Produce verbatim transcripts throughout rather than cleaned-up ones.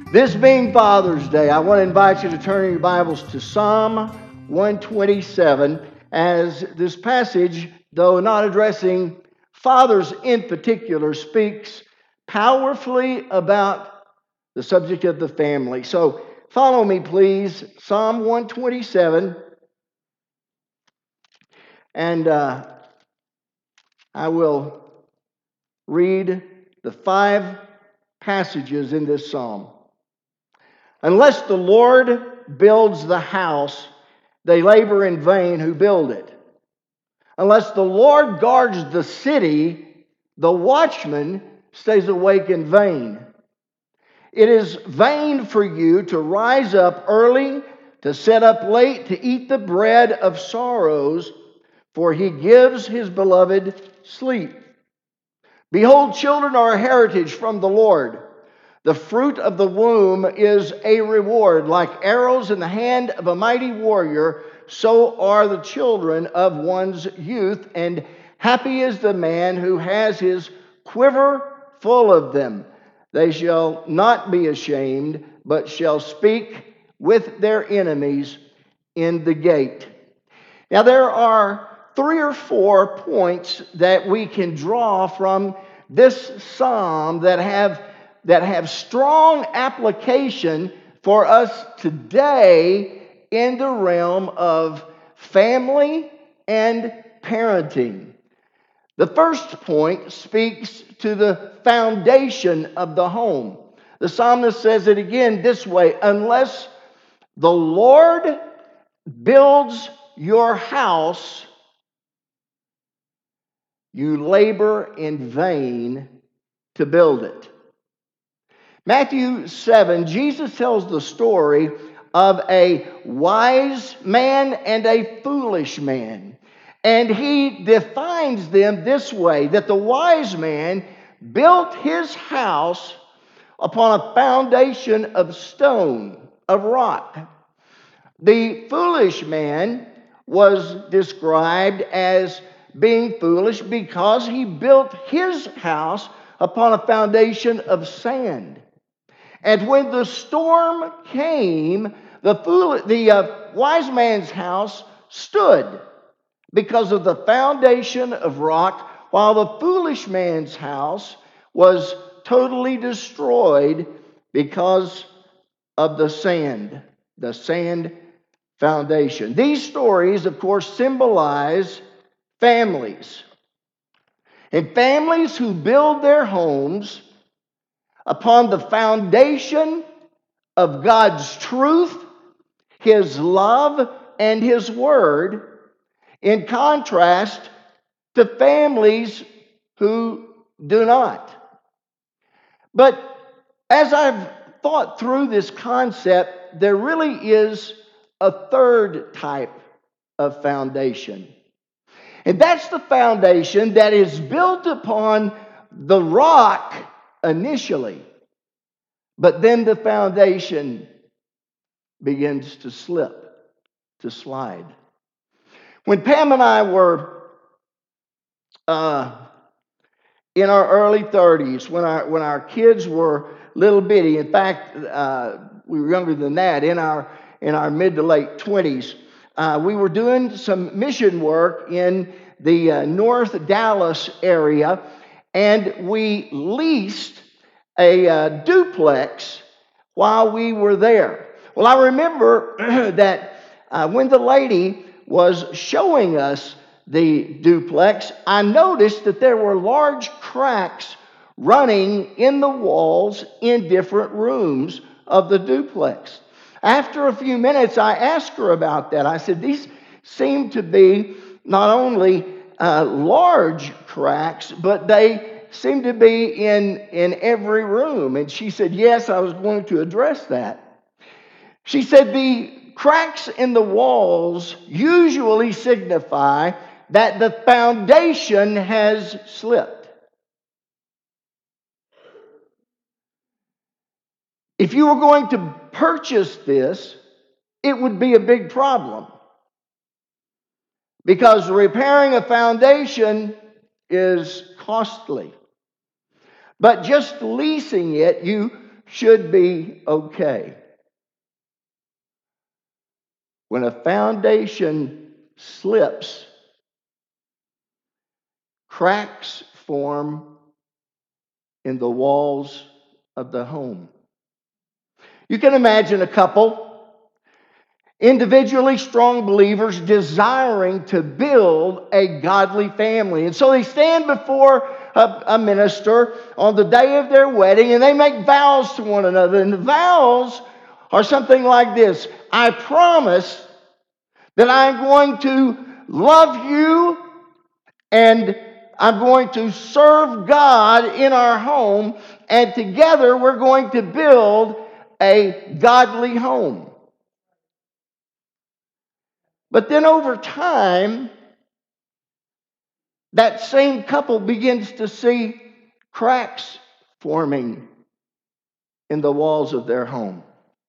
This being Father's Day, I want to invite you to turn your Bibles to Psalm one twenty-seven, as this passage, though not addressing fathers in particular, speaks powerfully about the subject of the family. So follow me, please. Psalm one twenty-seven. And uh, I will read the five passages in this psalm. Unless the Lord builds the house, they labor in vain who build it. Unless the Lord guards the city, the watchman stays awake in vain. It is vain for you to rise up early, to sit up late, to eat the bread of sorrows, for he gives his beloved sleep. Behold, children are a heritage from the Lord. The fruit of the womb is a reward. Like arrows in the hand of a mighty warrior, so are the children of one's youth. And happy is the man who has his quiver full of them. They shall not be ashamed, but shall speak with their enemies in the gate. Now, there are three or four points that we can draw from this psalm that have that have strong application for us today in the realm of family and parenting. The first point speaks to the foundation of the home. The psalmist says it again this way: unless the Lord builds your house, you labor in vain to build it. Matthew seven, Jesus tells the story of a wise man and a foolish man. And he defines them this way, that the wise man built his house upon a foundation of stone, of rock. The foolish man was described as being foolish because he built his house upon a foundation of sand. And when the storm came, the fool, the uh, wise man's house stood because of the foundation of rock, while the foolish man's house was totally destroyed because of the sand, the sand foundation. These stories, of course, symbolize families. And families who build their homes upon the foundation of God's truth, His love, and His Word, in contrast to families who do not. But as I've thought through this concept, there really is a third type of foundation. And that's the foundation that is built upon the rock initially, but then the foundation begins to slip, to slide. When Pam and I were uh, in our early thirties, when our when our kids were little bitty, in fact, uh, we were younger than that, in our in our mid to late twenties, uh, we were doing some mission work in the uh, North Dallas area. And we leased a uh, duplex while we were there. Well, I remember that uh, when the lady was showing us the duplex, I noticed that there were large cracks running in the walls in different rooms of the duplex. After a few minutes, I asked her about that. I said, these seem to be not only Uh, large cracks, but they seem to be in, in every room. And she said, yes, I was going to address that. She said the cracks in the walls usually signify that the foundation has slipped. If you were going to purchase this, it would be a big problem. Because repairing a foundation is costly. But just leasing it, you should be okay. When a foundation slips, cracks form in the walls of the home. You can imagine a couple, individually strong believers, desiring to build a godly family. And so they stand before a, a minister on the day of their wedding and they make vows to one another. And the vows are something like this: I promise that I'm going to love you and I'm going to serve God in our home, and together we're going to build a godly home. But then over time, that same couple begins to see cracks forming in the walls of their home.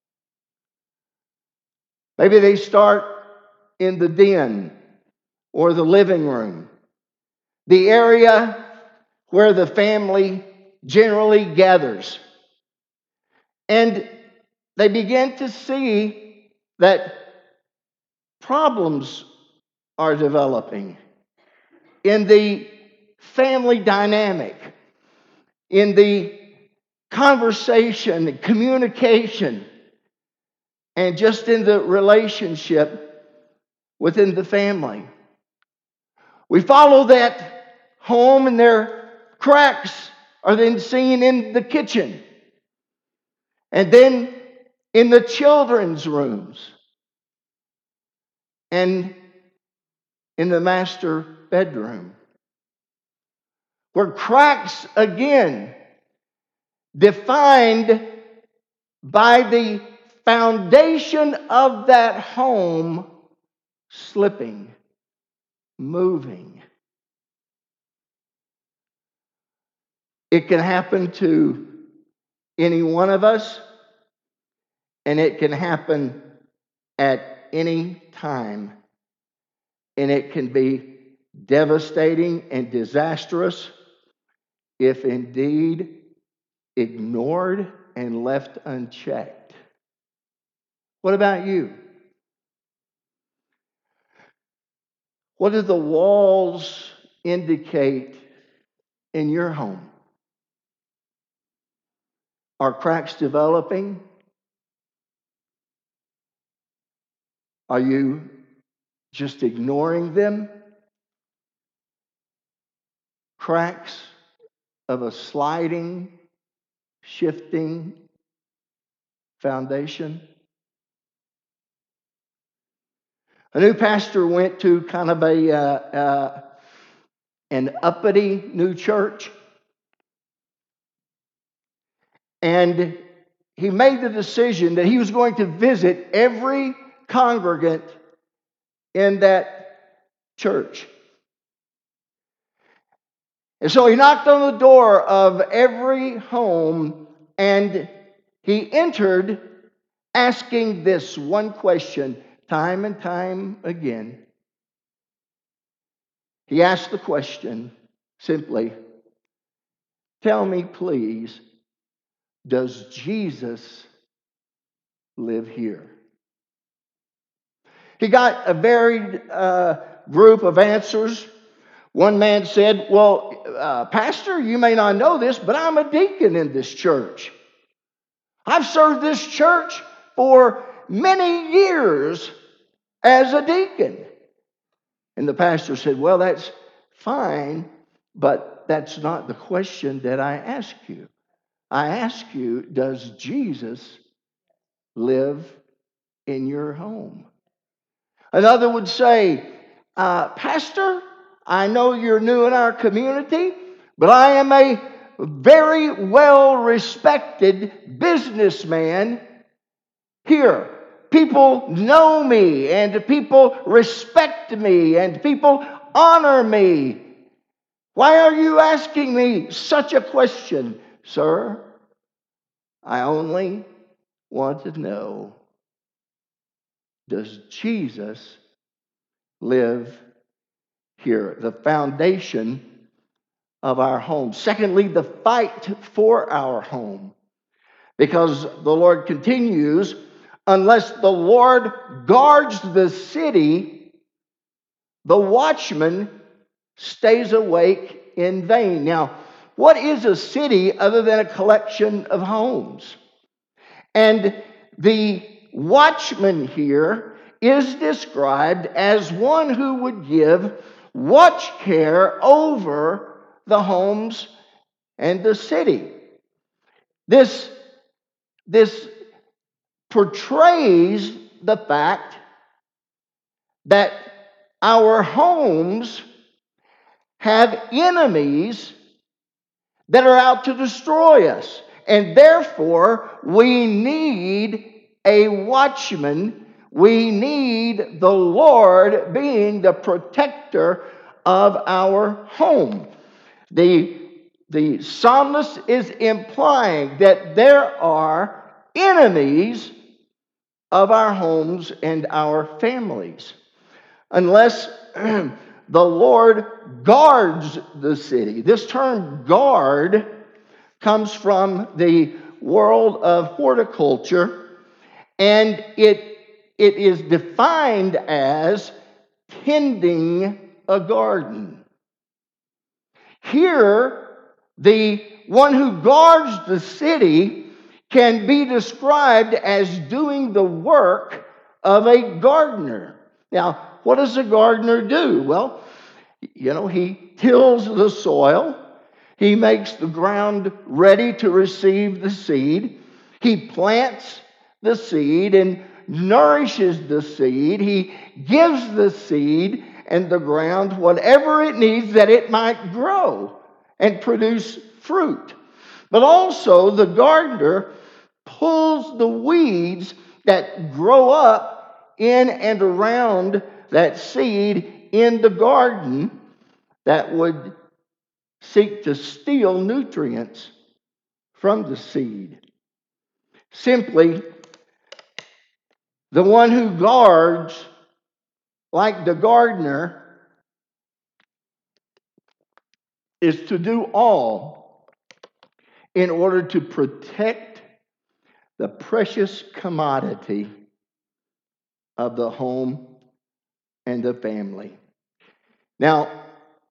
Maybe they start in the den or the living room, the area where the family generally gathers. And they begin to see that problems are developing in the family dynamic, in the conversation, communication, and just in the relationship within the family. We follow that home, and their cracks are then seen in the kitchen, and then in the children's rooms, and in the master bedroom, where cracks again defined by the foundation of that home slipping, moving. It can happen to any one of us, and it can happen at any time, and it can be devastating and disastrous if indeed ignored and left unchecked. What about you? What do the walls indicate in your home? Are cracks developing? Are you just ignoring them? Cracks of a sliding, shifting foundation? A new pastor went to kind of a uh, uh, an uppity new church, and he made the decision that he was going to visit every congregant in that church. And so he knocked on the door of every home, and he entered asking this one question time and time again. He asked the question simply, tell me please, does Jesus live here? He got a varied uh, group of answers. One man said, well, uh, Pastor, you may not know this, but I'm a deacon in this church. I've served this church for many years as a deacon. And the pastor said, well, that's fine, but that's not the question that I ask you. I ask you, does Jesus live in your home? Another would say, uh, Pastor, I know you're new in our community, but I am a very well-respected businessman here. People know me, and people respect me, and people honor me. Why are you asking me such a question, sir? I only want to know, does Jesus live here? The foundation of our home. Secondly, the fight for our home. Because the Lord continues, unless the Lord guards the city, the watchman stays awake in vain. Now, what is a city other than a collection of homes? And the watchman here is described as one who would give watch care over the homes and the city. This, this portrays the fact that our homes have enemies that are out to destroy us. And therefore, we need a watchman. We need the Lord being the protector of our home. The, the psalmist is implying that there are enemies of our homes and our families. Unless the Lord guards the city. This term guard comes from the world of horticulture, and it, it is defined as tending a garden. Here, the one who guards the city can be described as doing the work of a gardener. Now, what does a gardener do? Well, you know, he tills the soil. He makes the ground ready to receive the seed. He plants the seed and nourishes the seed. He gives the seed and the ground whatever it needs that it might grow and produce fruit. But also, the gardener pulls the weeds that grow up in and around that seed in the garden that would seek to steal nutrients from the seed. Simply, the one who guards, like the gardener, is to do all in order to protect the precious commodity of the home and the family. Now,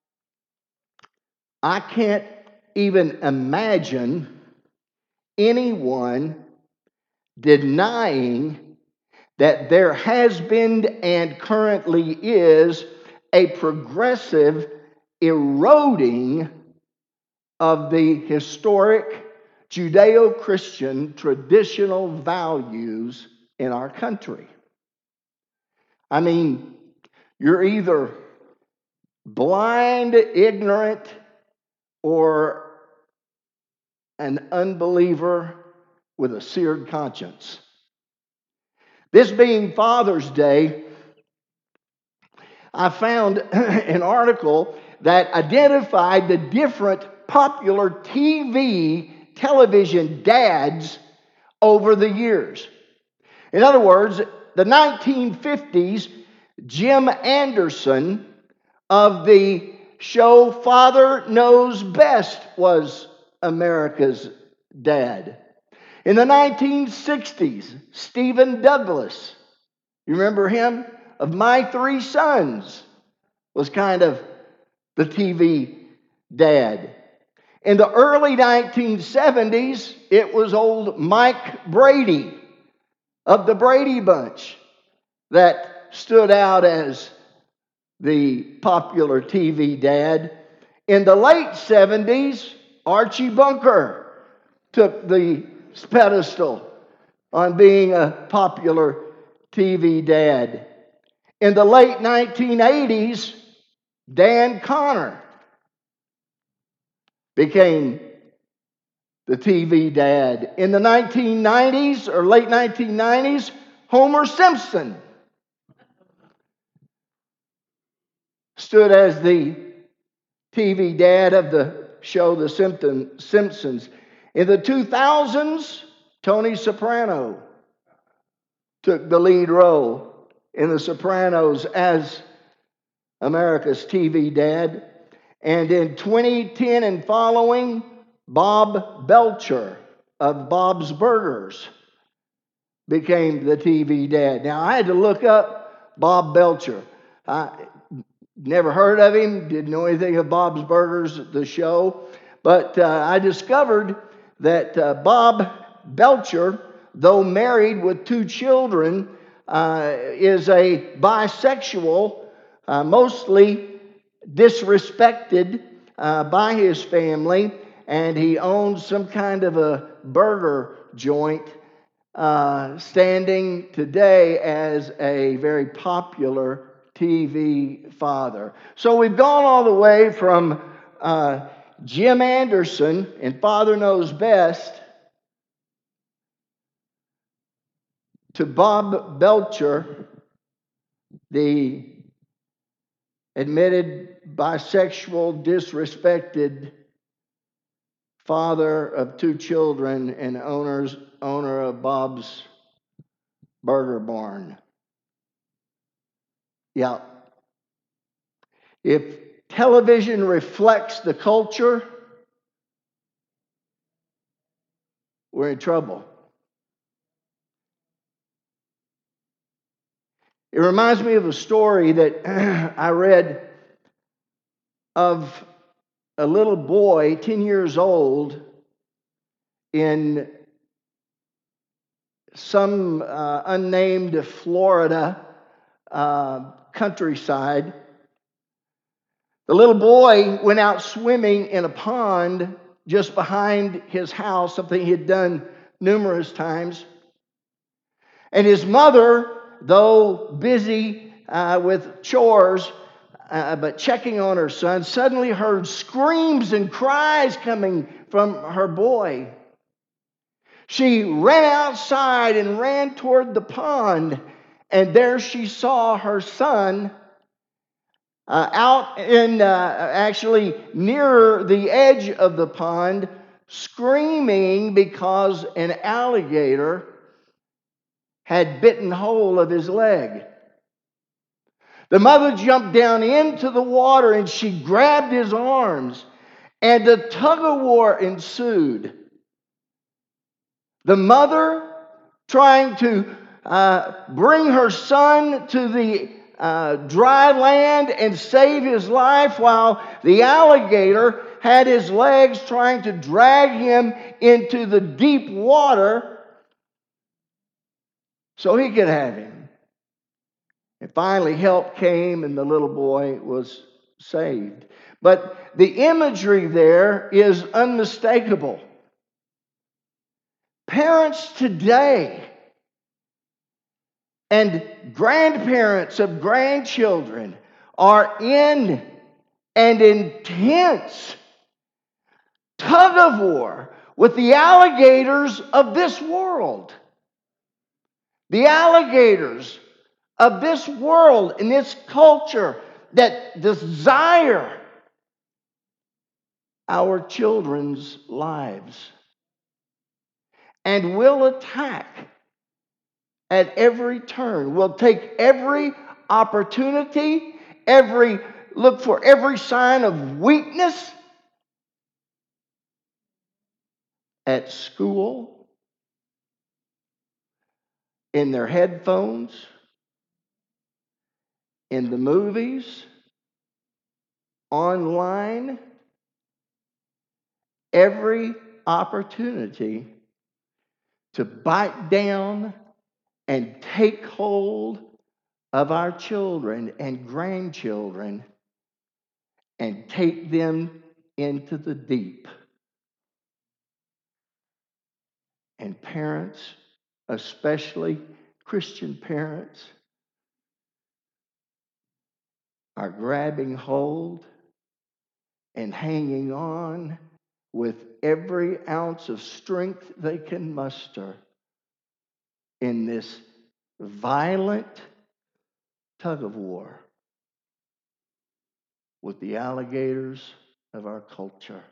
I can't even imagine anyone denying that there has been and currently is a progressive eroding of the historic Judeo-Christian traditional values in our country. I mean, you're either blind, ignorant, or an unbeliever with a seared conscience. This being Father's Day, I found an article that identified the different popular T V, television dads over the years. In other words, the nineteen fifties, Jim Anderson of the show Father Knows Best was America's dad. In the nineteen sixties, Stephen Douglas, you remember him? Of My Three Sons, was kind of the T V dad. In the early nineteen seventies, it was old Mike Brady of the Brady Bunch that stood out as the popular T V dad. In the late seventies, Archie Bunker took the pedestal on being a popular T V dad. In the late nineteen eighties, Dan Connor became the T V dad. In the nineteen nineties or late nineteen nineties, Homer Simpson stood as the T V dad of the show The Simpsons. In the two thousands, Tony Soprano took the lead role in The Sopranos as America's T V dad. And in twenty ten and following, Bob Belcher of Bob's Burgers became the T V dad. Now, I had to look up Bob Belcher. I never heard of him, didn't know anything of Bob's Burgers, the show, but uh, I discovered that uh, Bob Belcher, though married with two children, uh, is a bisexual, uh, mostly disrespected uh, by his family, and he owns some kind of a burger joint, uh, standing today as a very popular T V father. So we've gone all the way from uh, Jim Anderson and Father Knows Best to Bob Belcher, the admitted bisexual, disrespected father of two children and owners, owner of Bob's Burger Barn. Yeah. If television reflects the culture, we're in trouble. It reminds me of a story that I read of a little boy, ten years old, in some uh, unnamed Florida uh, countryside. The little boy went out swimming in a pond just behind his house, something he had done numerous times. And his mother, though busy uh, with chores, uh, but checking on her son, suddenly heard screams and cries coming from her boy. She ran outside and ran toward the pond, and there she saw her son uh, out in, uh, actually nearer the edge of the pond, screaming because an alligator had bitten hold of his leg. The mother jumped down into the water and she grabbed his arms, and a tug of war ensued. The mother trying to uh, bring her son to the uh, dry land and save his life, while the alligator had his legs trying to drag him into the deep water so he could have him. And finally, help came and the little boy was saved. But the imagery there is unmistakable. Parents today and grandparents of grandchildren are in an intense tug of war with the alligators of this world. The alligators of this world and this culture that desire our children's lives and will attack at every turn. Will take every opportunity, every look for every sign of weakness at school, in their headphones, in the movies, online, every opportunity to bite down and take hold of our children and grandchildren and take them into the deep. And parents, especially Christian parents, are grabbing hold and hanging on with every ounce of strength they can muster in this violent tug of war with the alligators of our culture.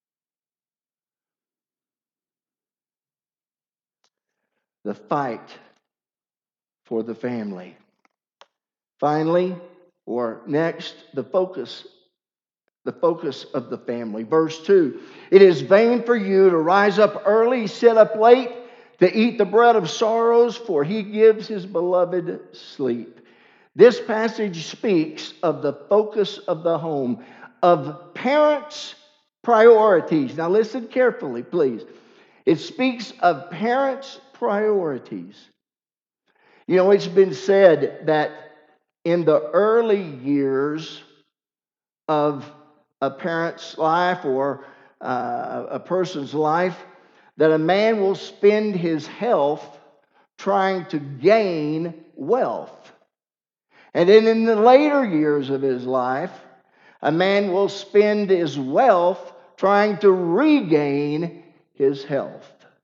The fight for the family. Finally, or next, the focus the focus of the family. Verse two, it is vain for you to rise up early, sit up late, to eat the bread of sorrows, for he gives his beloved sleep. This passage speaks of the focus of the home, of parents' priorities. Now listen carefully, please. It speaks of parents' priorities. You know, it's been said that in the early years of a parent's life or uh, a person's life, that a man will spend his health trying to gain wealth. And then in the later years of his life, a man will spend his wealth trying to regain his health.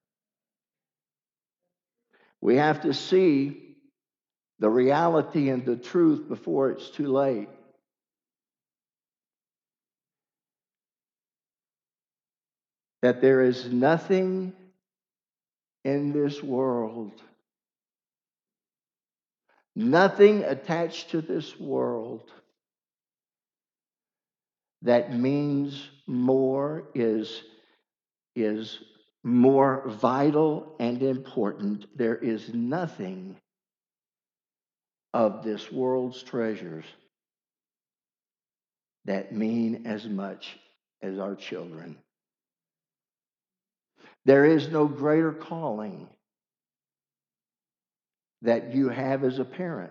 We have to see the reality and the truth before it's too late. That there is nothing in this world, nothing attached to this world that means more, is, is more vital and important. There is nothing of this world's treasures that mean as much as our children. There is no greater calling that you have as a parent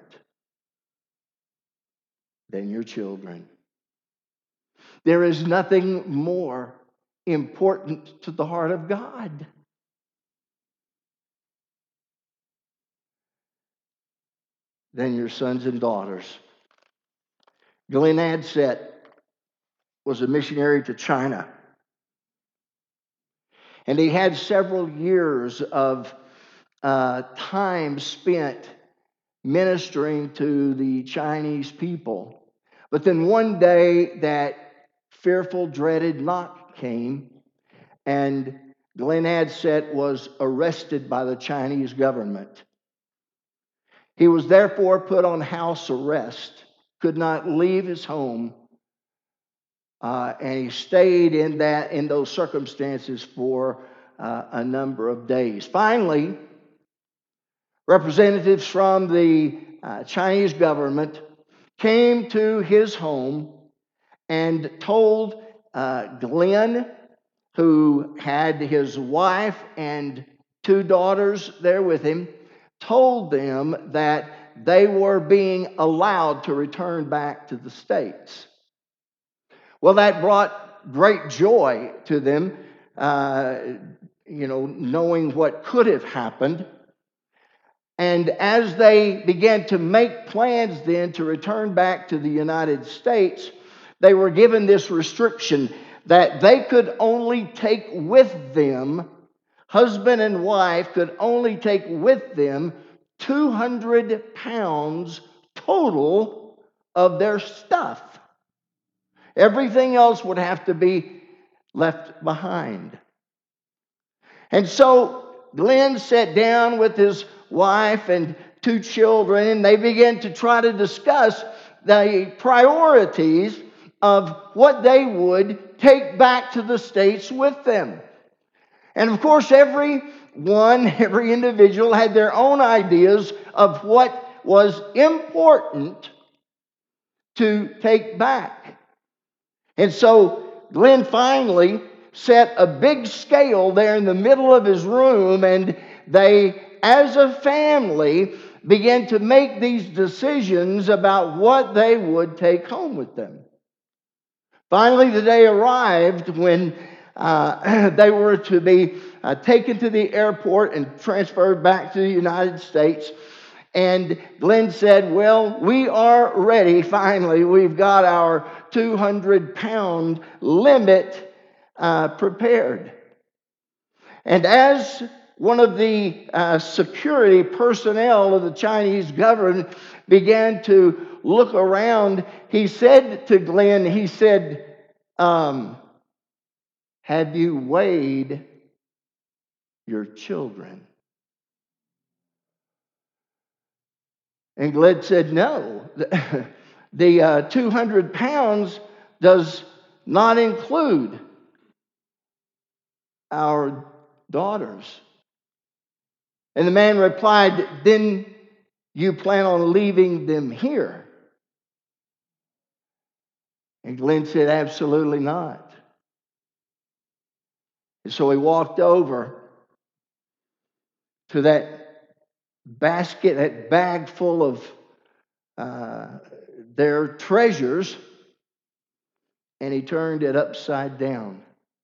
than your children. There is nothing more important to the heart of God than your sons and daughters. Glenn Adsett was a missionary to China. And he had several years of uh, time spent ministering to the Chinese people. But then one day that fearful, dreaded knock came, and Glenn Adsett was arrested by the Chinese government. He was therefore put on house arrest, could not leave his home, uh, and he stayed in that in those circumstances for uh, a number of days. Finally, representatives from the uh, Chinese government came to his home and told uh, Glenn, who had his wife and two daughters there with him, told them that they were being allowed to return back to the States. Well, that brought great joy to them, uh, you know, knowing what could have happened. And as they began to make plans then to return back to the United States, they were given this restriction that they could only take with them, husband and wife could only take with them two hundred pounds total of their stuff. Everything else would have to be left behind. And so Glenn sat down with his wife and two children, and they began to try to discuss the priorities of what they would take back to the States with them. And of course, every one, every individual had their own ideas of what was important to take back. And so Glenn finally set a big scale there in the middle of his room, and they, as a family, began to make these decisions about what they would take home with them. Finally, the day arrived when uh, they were to be uh, taken to the airport and transferred back to the United States. And Glenn said, well, we are ready. Finally, we've got our two hundred pound limit uh, prepared. And as one of the uh, security personnel of the Chinese government began to look around, he said to Glenn, he said, um, have you weighed your children? And Glenn said, no. The uh, two hundred pounds does not include our daughters? And the man replied, then you plan on leaving them here? And Glenn said, absolutely not. And so he walked over to that basket, that bag full of uh, their treasures, and he turned it upside down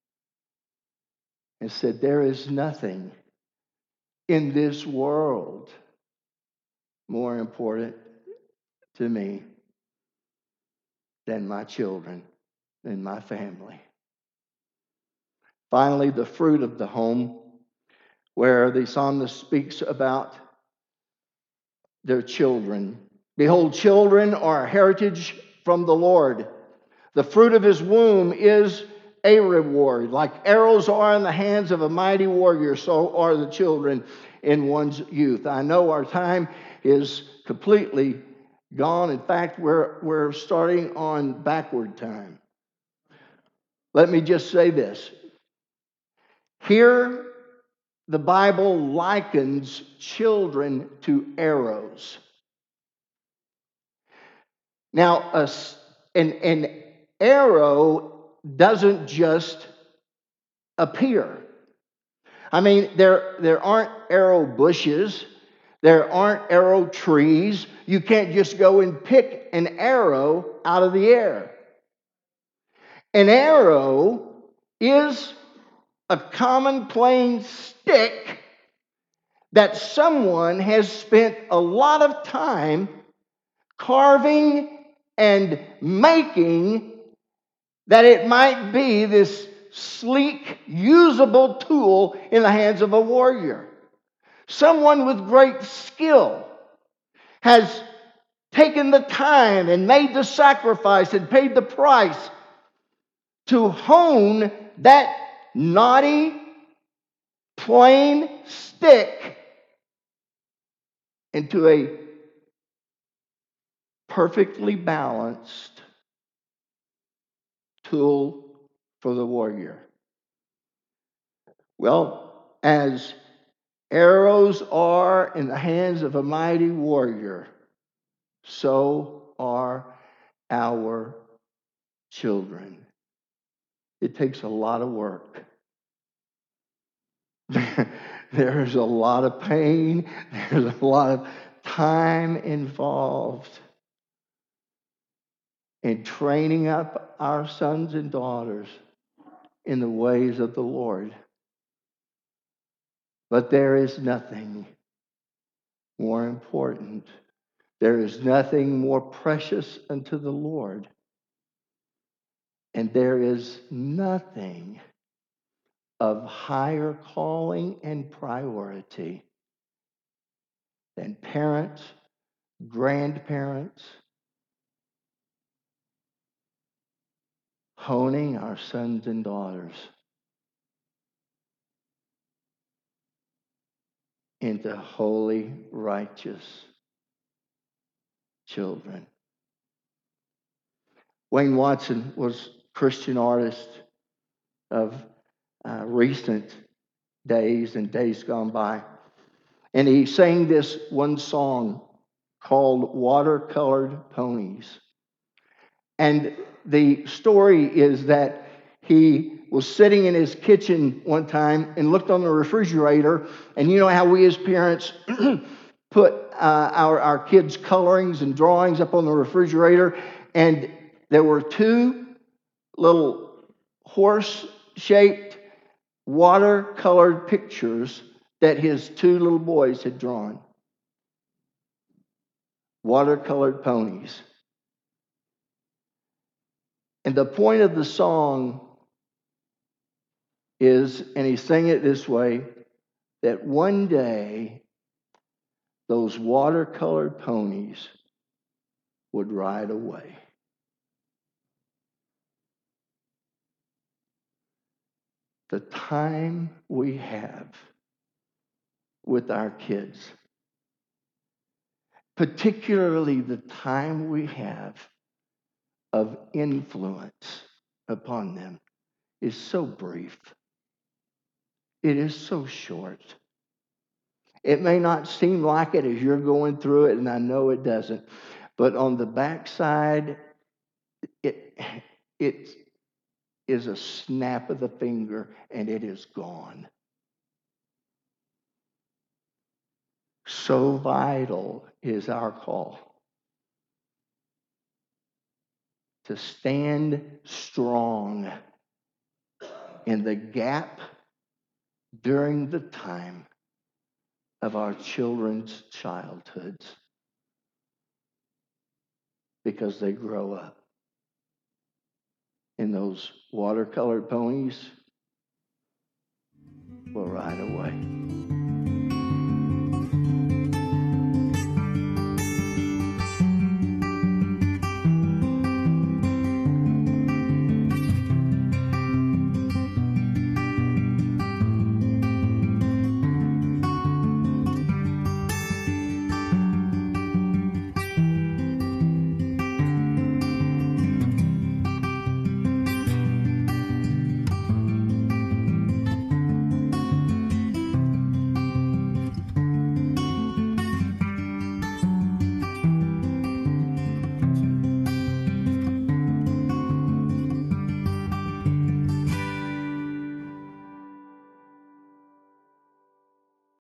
and said, there is nothing in this world more important to me than my children and my family. Finally, the fruit of the home, where the psalmist speaks about their children. Behold, children are a heritage from the Lord. The fruit of his womb is a reward. Like arrows are in the hands of a mighty warrior, so are the children in one's youth. I know our time is completely gone. In fact, we're, we're starting on backward time. Let me just say this. Here, the Bible likens children to arrows. Now, a, an, an arrow doesn't just appear. I mean, there, there aren't arrow bushes. There aren't arrow trees. You can't just go and pick an arrow out of the air. An arrow is a common plain stick that someone has spent a lot of time carving and making, that it might be this sleek, usable tool in the hands of a warrior. Someone with great skill has taken the time and made the sacrifice and paid the price to hone that knotty, plain stick into a perfectly balanced tool for the warrior. Well, as arrows are in the hands of a mighty warrior, so are our children. It takes a lot of work. There's a lot of pain. There's a lot of time involved in training up our sons and daughters in the ways of the Lord. But there is nothing more important. There is nothing more precious unto the Lord. And there is nothing of higher calling and priority than parents, grandparents, honing our sons and daughters into holy, righteous children. Wayne Watson was a Christian artist of uh, recent days and days gone by. And he sang this one song called Watercolored Ponies. And the story is that he was sitting in his kitchen one time and looked on the refrigerator. And you know how we as parents put uh, our, our kids' colorings and drawings up on the refrigerator. And there were two little horse-shaped watercolored pictures that his two little boys had drawn. Watercolored ponies. And the point of the song is, and he sang it this way, that one day those watercolored ponies would ride away. The time we have with our kids, particularly the time we have of influence upon them is so brief. It is so short. It may not seem like it as you're going through it, and I know it doesn't. But on the backside, it, it is a snap of the finger, and it is gone. So vital is our call to stand strong in the gap during the time of our children's childhoods, because they grow up and those watercolored ponies will ride away.